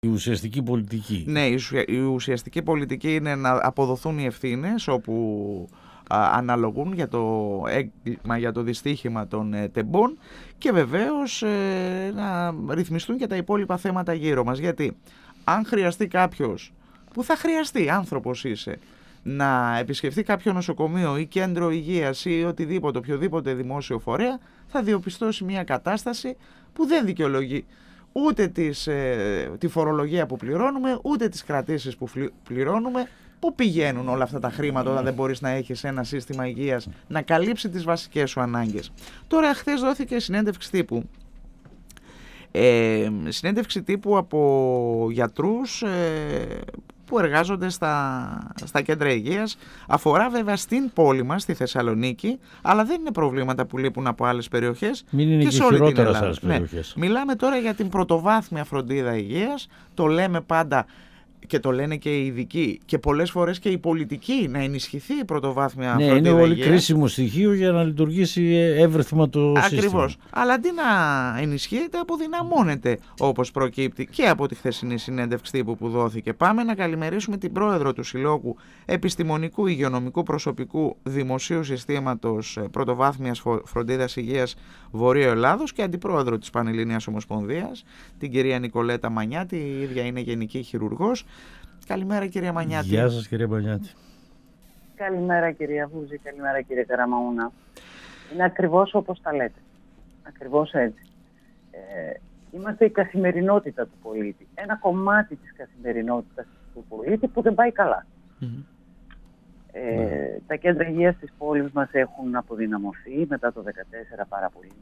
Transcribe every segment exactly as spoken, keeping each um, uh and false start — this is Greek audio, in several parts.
Η ουσιαστική πολιτική. Ναι, η ουσιαστική πολιτική είναι να αποδοθούν οι ευθύνες όπου α, αναλογούν για το έγκλημα, για το δυστύχημα των ε, τεμπών και βεβαίως ε, να ρυθμιστούν και τα υπόλοιπα θέματα γύρω μας. Γιατί αν χρειαστεί κάποιος, που θα χρειαστεί, άνθρωπος είσαι, να επισκεφτεί κάποιο νοσοκομείο ή κέντρο υγείας ή οτιδήποτε, οποιοδήποτε δημόσιο φορέα, θα διοπιστώσει μια κατάσταση που δεν δικαιολογεί ούτε τις, ε, τη φορολογία που πληρώνουμε, ούτε τις κρατήσεις που πληρώνουμε. Πού πηγαίνουν όλα αυτά τα χρήματα όταν δεν μπορείς να έχεις ένα σύστημα υγείας να καλύψει τις βασικές σου ανάγκες? Τώρα χθες δόθηκε συνέντευξη τύπου. Ε, συνέντευξη τύπου από γιατρούς ε, που εργάζονται στα, στα κέντρα υγείας. Αφορά βέβαια στην πόλη μας, στη Θεσσαλονίκη, αλλά δεν είναι προβλήματα που λείπουν από άλλες περιοχές. Μην είναι και, και σε όλη την χειρότερα Ελλάδα. σε άλλες περιοχές. Ναι. Μιλάμε τώρα για την πρωτοβάθμια φροντίδα υγείας. Το λέμε πάντα και το λένε και οι ειδικοί και πολλές φορές και οι πολιτικοί, να ενισχυθεί η πρωτοβάθμια ναι, φροντίδα είναι υγείας. πολύ κρίσιμο στοιχείο για να λειτουργήσει εύρυθμα το Ακριβώς. σύστημα. Ακριβώς. Αλλά αντί να ενισχύεται, αποδυναμώνεται, όπως προκύπτει και από τη χθεσινή συνέντευξη τύπου που δόθηκε. Πάμε να καλημερίσουμε την πρόεδρο του Συλλόγου Επιστημονικού Υγειονομικού Προσωπικού Δημοσίου Συστήματος Πρωτοβάθμιας Φροντίδας Υγείας Βορείου Ελλάδος και αντιπρόεδρο της Πανελληνίας Ομοσπονδίας, την κυρία Νικολέτα Μανιάτη, η ίδια είναι γενική χειρουργός. Καλημέρα κυρία Μανιάτη. Γεια σας κυρία Μανιάτη. Καλημέρα κυρία Βούζη, καλημέρα κύριε Καραμαούνα. Είναι ακριβώς όπως τα λέτε. Ακριβώς έτσι. Ε, είμαστε η καθημερινότητα του πολίτη. Ένα κομμάτι της καθημερινότητας του πολίτη που δεν πάει καλά. Mm-hmm. Ε, mm-hmm. Τα κέντρα υγείας της πόλης μας έχουν αποδυναμωθεί μετά το δύο χιλιάδες δεκατέσσερα πάρα πολύ.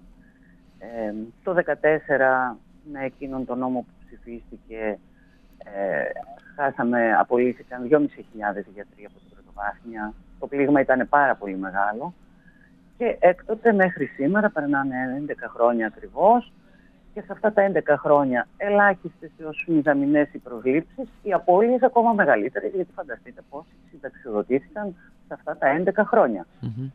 Ε, το δύο χιλιάδες δεκατέσσερα με εκείνον τον νόμο που ψηφίστηκε ε, χάσαμε, απολύθηκαν δυόμισι χιλιάδες γιατροί από την πρωτοβάθμια. Το πλήγμα ήταν πάρα πολύ μεγάλο και έκτοτε μέχρι σήμερα περνάνε έντεκα χρόνια ακριβώς και σε αυτά τα έντεκα χρόνια ελάχιστες έως μηδαμινές οι προσλήψεις, οι απώλειες ακόμα μεγαλύτερες, γιατί φανταστείτε πόσοι συνταξιοδοτήθηκαν σε αυτά τα έντεκα χρόνια. Mm-hmm.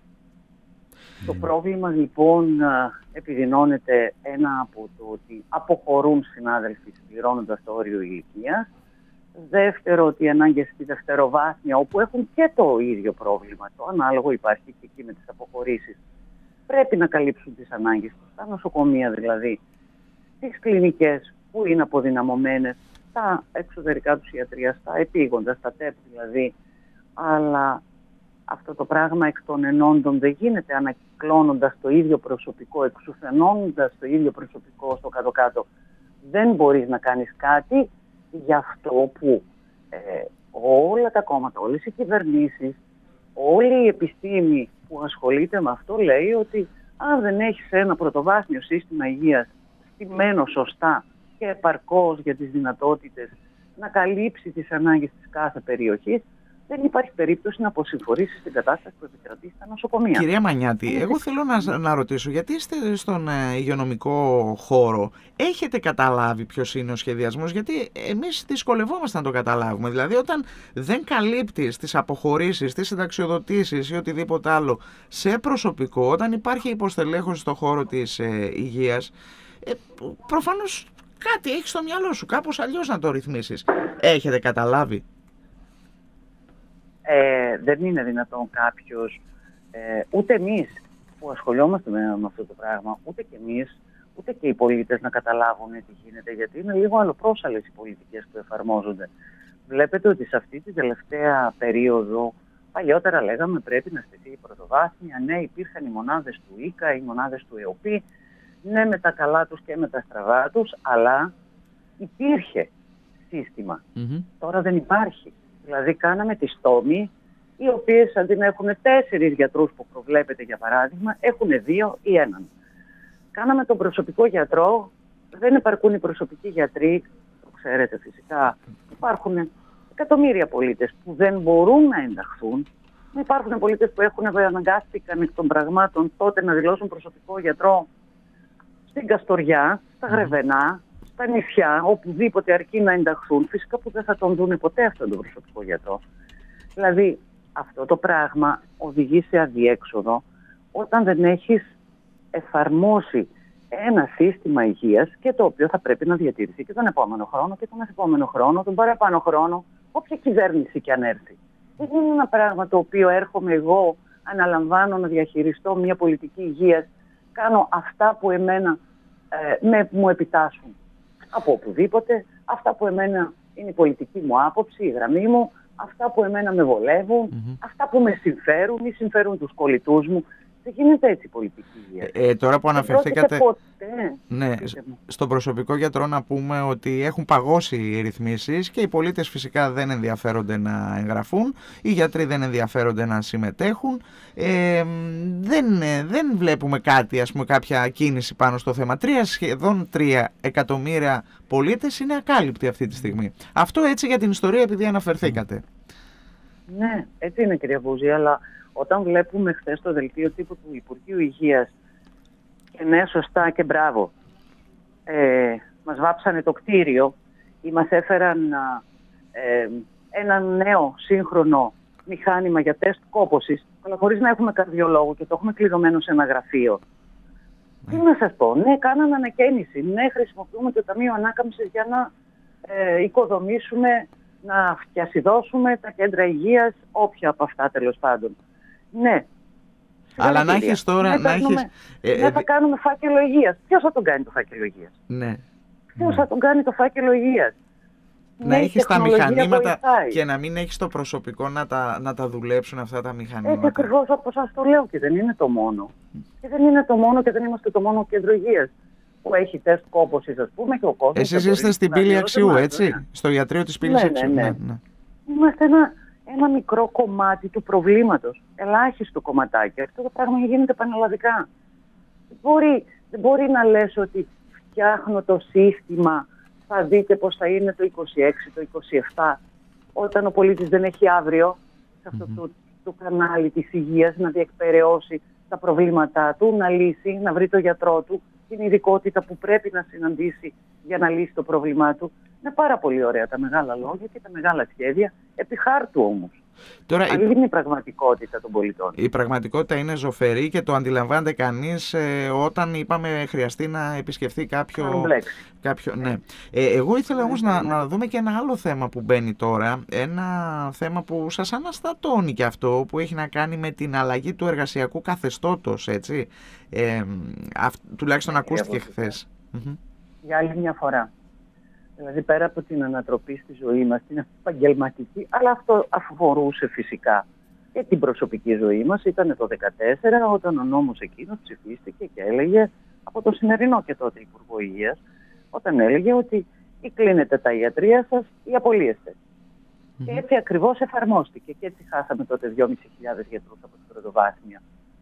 Το πρόβλημα λοιπόν επιδεινώνεται ένα από το ότι αποχωρούν συνάδελφοι συμπληρώνοντας το όριο ηλικίας. Δεύτερο, ότι οι ανάγκες στη δευτεροβάθμια, όπου έχουν και το ίδιο πρόβλημα, το ανάλογο υπάρχει και εκεί με τις αποχωρήσεις, πρέπει να καλύψουν τις ανάγκες τους, τα νοσοκομεία δηλαδή, τις κλινικές που είναι αποδυναμωμένες, τα εξωτερικά τους ιατρία, στα επίγοντα, στα ΤΕΠ δηλαδή, αλλά αυτό το πράγμα εκ των ενόντων δεν γίνεται ανακυκλώνοντας το ίδιο προσωπικό, εξουθενώνοντας το ίδιο προσωπικό στο κάτω-κάτω. Δεν μπορείς να κάνεις κάτι για αυτό που ε, όλα τα κόμματα, όλες οι κυβερνήσεις, όλη η επιστήμη που ασχολείται με αυτό λέει ότι αν δεν έχεις ένα πρωτοβάθμιο σύστημα υγείας στημένο σωστά και επαρκώς για τις δυνατότητες να καλύψει τις ανάγκες της κάθε περιοχής, δεν υπάρχει περίπτωση να αποσυμφορήσει την κατάσταση που επικρατεί στα νοσοκομεία. Κυρία Μανιάτη, εγώ θέλω να, να ρωτήσω, γιατί είστε στον ε, υγειονομικό χώρο, έχετε καταλάβει ποιος είναι ο σχεδιασμός? Γιατί εμείς δυσκολευόμαστε να το καταλάβουμε. Δηλαδή, όταν δεν καλύπτεις τις αποχωρήσεις, τις συνταξιοδοτήσεις ή οτιδήποτε άλλο σε προσωπικό, όταν υπάρχει υποστελέχωση στον χώρο της ε, υγείας, ε, προφανώς κάτι έχεις στο μυαλό σου, κάπως αλλιώς να το ρυθμίσεις. Έχετε καταλάβει? Ε, δεν είναι δυνατόν κάποιος, ε, ούτε εμείς που ασχολιόμαστε με, με αυτό το πράγμα, ούτε και εμείς, ούτε και οι πολίτες να καταλάβουν τι γίνεται, γιατί είναι λίγο αλλοπρόσαλλες οι πολιτικές που εφαρμόζονται. Βλέπετε ότι σε αυτή την τελευταία περίοδο, παλιότερα λέγαμε πρέπει να στηθεί η πρωτοβάθμια, ναι υπήρχαν οι μονάδες του ΙΚΑ, οι μονάδες του ΕΟΠΗ, ναι με τα καλά τους και με τα στραβά τους, αλλά υπήρχε σύστημα. Mm-hmm. Τώρα δεν υπάρχει. Δηλαδή κάναμε τις τόμοι, οι οποίες αντί να έχουν τέσσερις γιατρούς που προβλέπετε για παράδειγμα, έχουν δύο ή έναν. Κάναμε τον προσωπικό γιατρό, δεν επαρκούν οι προσωπικοί γιατροί, το ξέρετε φυσικά. Υπάρχουν εκατομμύρια πολίτες που δεν μπορούν να ενταχθούν. Υπάρχουν πολίτες που έχουν αναγκάστηκαν εκ των πραγμάτων τότε να δηλώσουν προσωπικό γιατρό στην Καστοριά, στα Γρεβενά, στα νησιά, οπουδήποτε αρκεί να ενταχθούν, φυσικά που δεν θα τον δουν ποτέ αυτόν τον προσωπικό γιατρό. Δηλαδή, αυτό το πράγμα οδηγεί σε αδιέξοδο όταν δεν έχεις εφαρμόσει ένα σύστημα υγείας και το οποίο θα πρέπει να διατηρηθεί και τον επόμενο χρόνο και τον επόμενο χρόνο, τον παραπάνω χρόνο, όποια κυβέρνηση και αν έρθει. Δεν είναι ένα πράγμα το οποίο έρχομαι εγώ, αναλαμβάνω να διαχειριστώ μια πολιτική υγείας, κάνω αυτά που εμένα ε, με, μου επιτάσσουν από οπουδήποτε, αυτά που εμένα είναι η πολιτική μου άποψη, η γραμμή μου, αυτά που εμένα με βολεύουν, mm-hmm. αυτά που με συμφέρουν ή συμφέρουν τους κολλητούς μου. Δεν γίνεται έτσι η πολιτική υγεία. Ε, ε, τώρα που αναφερθήκατε ποτέ. Ναι, στον προσωπικό γιατρό να πούμε ότι έχουν παγώσει οι ρυθμίσεις και οι πολίτες φυσικά δεν ενδιαφέρονται να εγγραφούν, οι γιατροί δεν ενδιαφέρονται να συμμετέχουν. Ε, δεν, δεν βλέπουμε κάτι, ας πούμε, κάποια κίνηση πάνω στο θέμα. Τρία, σχεδόν τρία εκατομμύρια πολίτες είναι ακάλυπτοι αυτή τη στιγμή. Αυτό έτσι για την ιστορία, επειδή αναφερθήκατε. Ναι, έτσι είναι, κυρία Βούζη, αλλά όταν βλέπουμε χθες το δελτίο τύπου του Υπουργείου Υγείας και ναι, σωστά και μπράβο, ε, μας βάψανε το κτίριο ή μας έφεραν ε, ένα νέο σύγχρονο μηχάνημα για τεστ κόπωσης, αλλά χωρίς να έχουμε καρδιολόγο και το έχουμε κλειδωμένο σε ένα γραφείο. Mm. Τι να σας πω, ναι, κάναμε ανακαίνιση, ναι, χρησιμοποιούμε το Ταμείο Ανάκαμψης για να ε, οικοδομήσουμε, να φτιασιδώσουμε τα κέντρα υγείας, όποια από αυτά τέλος πάντων. Ναι. Αλλά να έχεις τώρα... Ναι, να έχεις... Ε, θα κάνουμε φάκελο υγείας. Ποιος θα τον κάνει το φάκελο υγείας? Ναι. Ποιος ναι. θα τον κάνει το φάκελο υγείας? Να ναι, έχεις τα μηχανήματα βοηθάει. Και να μην έχεις το προσωπικό να τα, να τα δουλέψουν αυτά τα μηχανήματα. Έτσι ακριβώς όπως σας το λέω, και δεν είναι το μόνο. Και δεν είναι το μόνο και δεν είμαστε το μόνο κέντρο υγείας που έχει τεστ κόπωσης, ας πούμε, και ο κόσμος... Εσείς είστε στην Πύλη Αξιού, έτσι, ναι. Στο ιατρείο της Πύλης ναι, Αξιού. Ναι, ναι. Ναι, ναι. Είμαστε ένα, ένα μικρό κομμάτι του προβλήματος, ελάχιστο κομματάκι. Αυτό το πράγμα γίνεται πανελλαδικά. Δεν μπορεί, δεν μπορεί να λες ότι φτιάχνω το σύστημα, θα δείτε πώς θα είναι το είκοσι έξι, το είκοσι επτά, όταν ο πολίτης δεν έχει αύριο σε αυτό mm-hmm. το, το κανάλι της υγείας να διεκπεραιώσει τα προβλήματά του, να λύσει, να βρει το γιατρό του, την ειδικότητα που πρέπει να συναντήσει για να λύσει το πρόβλημά του. Είναι πάρα πολύ ωραία τα μεγάλα λόγια και τα μεγάλα σχέδια, επί χάρτου όμως. Τώρα, αυτή είναι η πραγματικότητα των πολιτών. Η πραγματικότητα είναι ζωφερή και το αντιλαμβάνεται κανείς ε, όταν είπαμε χρειαστεί να επισκεφθεί κάποιο... κάποιο ναι. ε, εγώ ήθελα όμως να, να δούμε και ένα άλλο θέμα που μπαίνει τώρα. Ένα θέμα που σας αναστατώνει και αυτό, που έχει να κάνει με την αλλαγή του εργασιακού καθεστώτος, έτσι. Ε, αυ, τουλάχιστον ακούστηκε χθες. Για άλλη μια φορά. Δηλαδή πέρα από την ανατροπή στη ζωή μας, την επαγγελματική, αλλά αυτό αφορούσε φυσικά και την προσωπική ζωή μας. Ήταν το δύο χιλιάδες δεκατέσσερα όταν ο νόμος εκείνος ψηφίστηκε και έλεγε από το σημερινό και τότε Υπουργό Υγείας, όταν έλεγε ότι ή κλείνετε τα ιατρεία σας ή απολύεστε. Mm-hmm. Και έτσι ακριβώς εφαρμόστηκε και έτσι χάσαμε τότε δυόμισι χιλιάδες γιατρούς από την πρωτοβάθμια.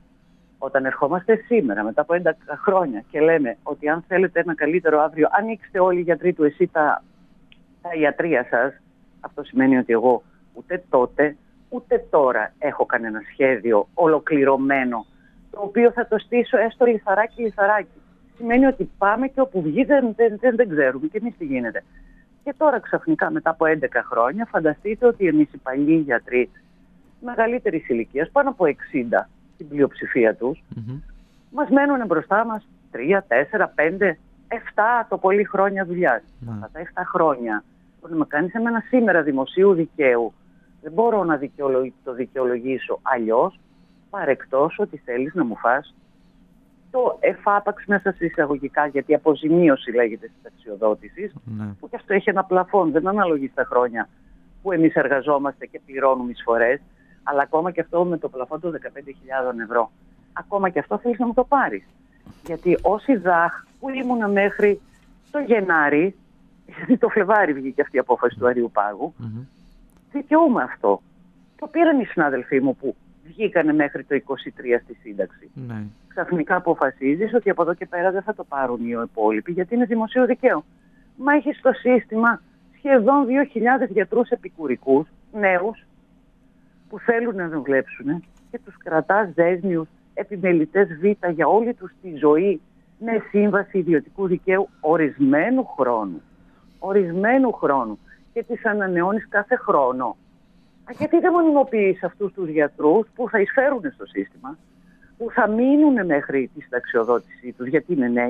Όταν ερχόμαστε σήμερα, μετά από έντεκα χρόνια και λέμε ότι αν θέλετε ένα καλύτερο αύριο, ανοίξτε όλοι οι γιατροί του εσύ τα, τα ιατρεία σας, αυτό σημαίνει ότι εγώ ούτε τότε, ούτε τώρα έχω κανένα σχέδιο ολοκληρωμένο, το οποίο θα το στήσω έστω λιθαράκι λιθαράκι. Σημαίνει ότι πάμε και όπου βγει δεν, δεν, δεν, δεν ξέρουμε και εμείς τι γίνεται. Και τώρα ξαφνικά μετά από έντεκα χρόνια φανταστείτε ότι εμείς οι παλιοί γιατροί μεγαλύτερης ηλικίας, πάνω από εξήντα, την πλειοψηφία τους, mm-hmm. μας μένουν μπροστά μας τρία, τέσσερα, πέντε, επτά το πολύ χρόνια δουλειάς. Mm. Αυτά τα επτά χρόνια μπορεί να με κάνεις εμένα σήμερα δημοσίου δικαίου. Δεν μπορώ να δικαιολογ... το δικαιολογήσω αλλιώς, παρεκτός ότι θέλεις να μου φας το εφάπαξ μέσα σε εισαγωγικά, γιατί αποζημίωση λέγεται της ταξιοδότησης, mm. που και αυτό έχει ένα πλαφόν, δεν αναλογεί στα χρόνια που εμείς εργαζόμαστε και πληρώνουμε εισφορές. Αλλά ακόμα και αυτό με το πλαφόν των δεκαπέντε χιλιάδες ευρώ. Ακόμα και αυτό θέλεις να μου το πάρεις. Γιατί όσοι ΔΑΧ που ήμουνα μέχρι το Γενάρη, γιατί το Φλεβάρι βγήκε αυτή η απόφαση του Αριού Πάγου, mm-hmm. δικαιούμαι αυτό. Το πήραν οι συνάδελφοί μου που βγήκανε μέχρι το είκοσι τρία στη σύνταξη. Mm-hmm. Ξαφνικά αποφασίζεις ότι από εδώ και πέρα δεν θα το πάρουν οι υπόλοιποι, γιατί είναι δημοσίου δικαίου. Μα έχεις στο σύστημα σχεδόν δύο χιλιάδες γιατρούς επικουρικούς, νέους, που θέλουν να δουλέψουν και τους κρατάς δέσμιους επιμελητές Β για όλη τους τη ζωή με σύμβαση ιδιωτικού δικαίου ορισμένου χρόνου. Ορισμένου χρόνου. Και τις ανανεώνεις κάθε χρόνο. Α, γιατί δεν μονιμοποιείς αυτούς τους γιατρούς που θα εισφέρουν στο σύστημα, που θα μείνουν μέχρι τη συνταξιοδότησή τους, γιατί είναι νέοι,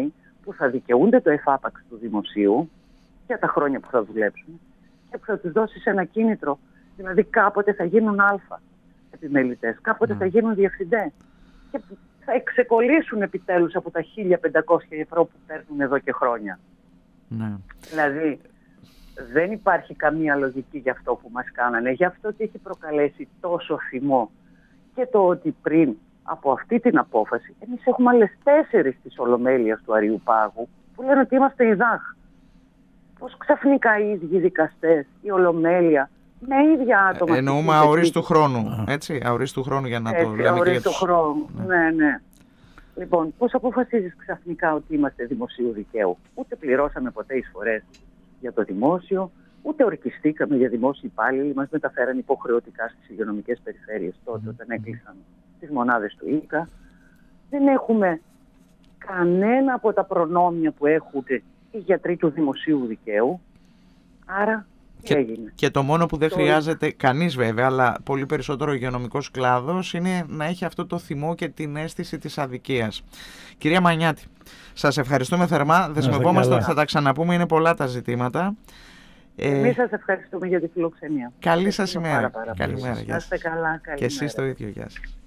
που θα δικαιούνται το εφάπαξ του δημοσίου για τα χρόνια που θα δουλέψουν και που θα τους δώσεις ένα κίνητρο. Δηλαδή κάποτε θα γίνουν αλφα επιμελητές, κάποτε mm. θα γίνουν διευθυντές και θα εξεκολλήσουν επιτέλους από τα χίλια πεντακόσια ευρώ που παίρνουν εδώ και χρόνια. Mm. Δηλαδή δεν υπάρχει καμία λογική για αυτό που μας κάνανε, γι' αυτό και έχει προκαλέσει τόσο θυμό και το ότι πριν από αυτή την απόφαση εμείς έχουμε άλλες τέσσερις της Ολομέλειας του Αριουπάγου που λένε ότι είμαστε η ΔΑΧ. Πώς ξαφνικά οι ίδιοι δικαστές, η Ολομέλεια, με ίδια άτομα. Εννοούμε αορίστου χρόνου, έτσι, αορίστου χρόνου για να έτσι, το λέμε. Αορίστου τους... χρόνου, ναι, ναι. ναι. Λοιπόν, πώς αποφασίζεις ξαφνικά ότι είμαστε δημοσίου δικαίου? Ούτε πληρώσαμε ποτέ εισφορές για το δημόσιο, ούτε ορκιστήκαμε για δημόσιοι υπάλληλοι. Μας μεταφέραν υποχρεωτικά στις υγειονομικές περιφέρειες τότε, όταν έκλεισαν τις μονάδες του ΙΚΑ. Δεν έχουμε κανένα από τα προνόμια που έχουν οι γιατροί του δημοσίου δικαίου. Άρα, τι έγινε? Και το μόνο που δεν το... χρειάζεται κανείς βέβαια, αλλά πολύ περισσότερο ο υγειονομικός κλάδος, είναι να έχει αυτό το θυμό και την αίσθηση της αδικίας. Κυρία Μανιάτη, σας ευχαριστούμε θερμά. Δεσμευόμαστε ότι θα τα ξαναπούμε, είναι πολλά τα ζητήματα. Εμείς σας ευχαριστούμε για τη φιλοξενία. Καλή σας ημέρα. Καλημέρα. Γεια σας. Να είστε καλά. Καλημέρα. Και εσείς το ίδιο. Γεια σας.